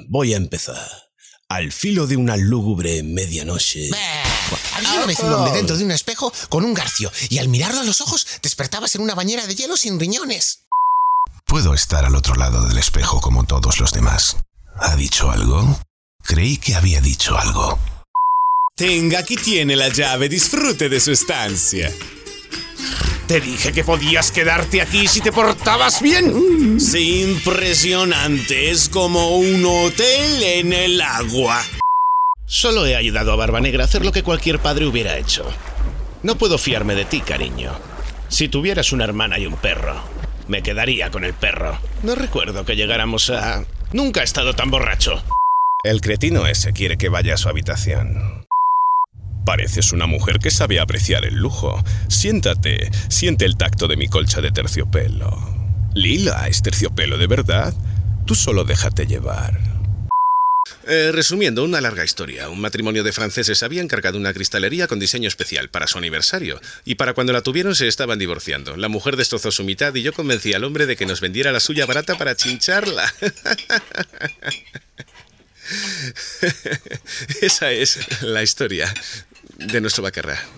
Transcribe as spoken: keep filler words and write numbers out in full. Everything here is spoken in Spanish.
voy a empezar. Al filo de una lúgubre medianoche... Había una vez un hombre dentro de un espejo con un garfio y al mirarlo a los ojos despertabas en una bañera de hielo sin riñones. Puedo estar al otro lado del espejo como todos los demás. ¿Ha dicho algo? Creí que había dicho algo. Tenga, aquí tiene la llave, disfrute de su estancia. Te dije que podías quedarte aquí si te portabas bien. Sí, impresionante, es como un hotel en el agua. Solo he ayudado a Barbanegra a hacer lo que cualquier padre hubiera hecho. No puedo fiarme de ti, cariño. Si tuvieras una hermana y un perro, me quedaría con el perro. No recuerdo que llegáramos a... Nunca he estado tan borracho. El cretino ese quiere que vaya a su habitación. Pareces una mujer que sabe apreciar el lujo. Siéntate, siente el tacto de mi colcha de terciopelo. Lila, ¿es terciopelo de verdad? Tú solo déjate llevar. Eh, resumiendo, una larga historia. Un matrimonio de franceses había encargado una cristalería con diseño especial para su aniversario. Y para cuando la tuvieron se estaban divorciando. La mujer destrozó su mitad y yo convencí al hombre de que nos vendiera la suya barata para chincharla. Esa es la historia de nuestro Bacarrá.